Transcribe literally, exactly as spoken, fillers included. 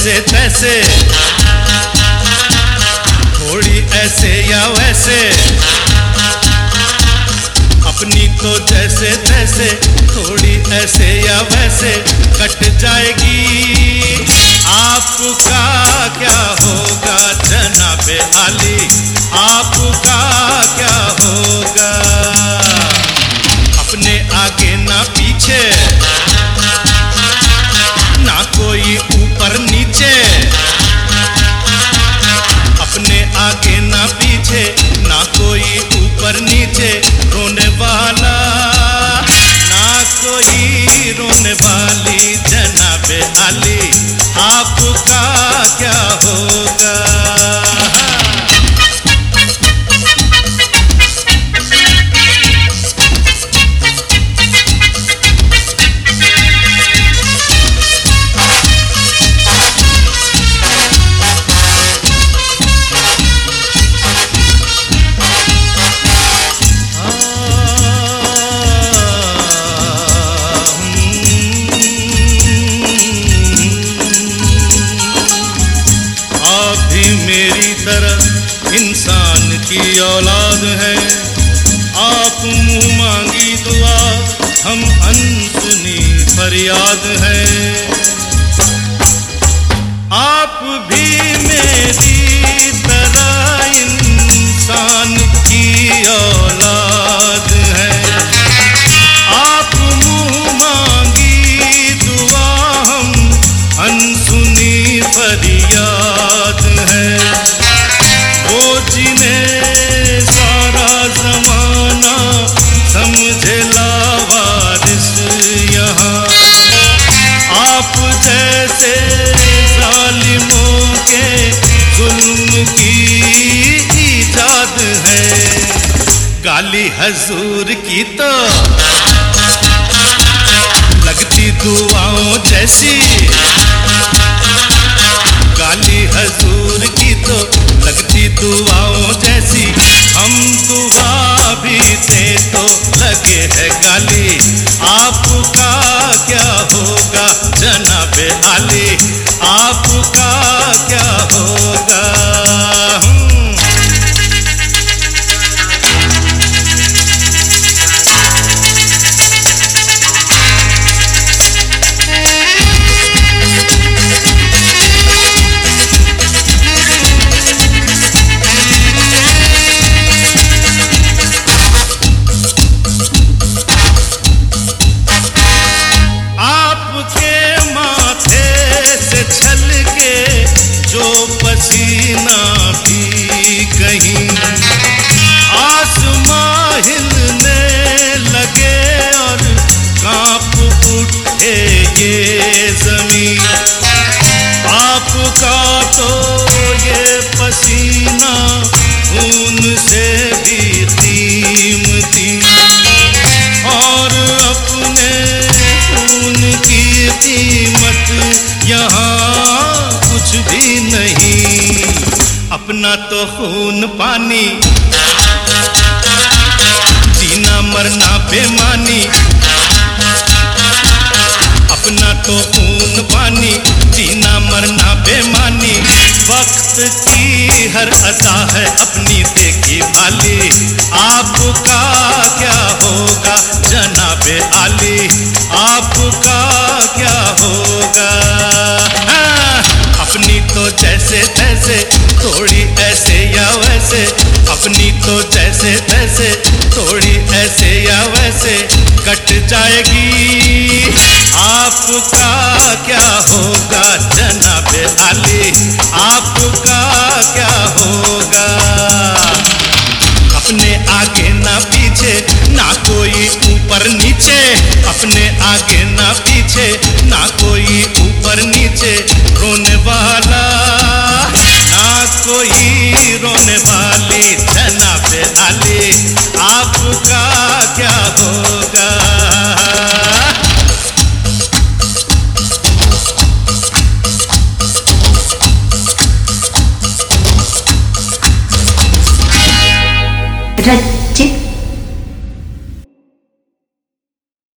जैसे तैसे, थोड़ी ऐसे या वैसे, अपनी तो जैसे तैसे, थोड़ी ऐसे या वैसे कट जाएगी। आपका क्या होगा जनाबे आली, आपका क्या होगा? अपने आगे ना पीछे, ना कोई ऊपर नीचे, अपने आगे ना पीछे, ना कोई ऊपर नीचे, रोने वाला ना कोई रोने वाली जनाबे आली, आपका क्या होगा? मेरी तरह इंसान की औलाद है, आप मुंह मांगी दुआ, हम अनसुनी फरियाद है। आप भी मेरी तरह इंसान की औलाद है, आप मुंह मांगी दुआ, हम अनसुनी फरियाद है। वो जिन्हें सारा जमाना समझे लावारिस यहाँ, आप जैसे जालिमों के जुल्म की इजाद है। गाली हजूर की तो लगती दुआओं जैसी, गाली हजूर की तो लगती दुआओं जैसी, हम दुआ भी दे तो लगे है गाली, आपका क्या होगा जनाबे आली, आपका क्या होगा? जो पसीना भी कहीं आसमां हिलने लगे और कांप उठे ये जमीन, आपका तो ये पसीना खून से भी कीमती, और अपने खून की कीमत यहाँ कुछ भी नहीं। अपना तो खून पानी, जीना मरना बेमानी, अपना तो खून पानी, जीना मरना बेमानी, वक्त की हर अदा है अपनी देखी भाली, आपका क्या होगा जनाबे आली, आपका क्या होगा? हाँ, अपनी तो जैसे तैसे, थोड़ी ऐसे या वैसे, अपनी तो जैसे तैसे, थोड़ी ऐसे या वैसे कट जाएगी। आपका क्या होगा जनाबे आली, आपका क्या होगा? अपने आगे ना पीछे, ना कोई ऊपर नीचे, अपने आगे ना पीछे, ना कोई ऊपर नीचे, रोने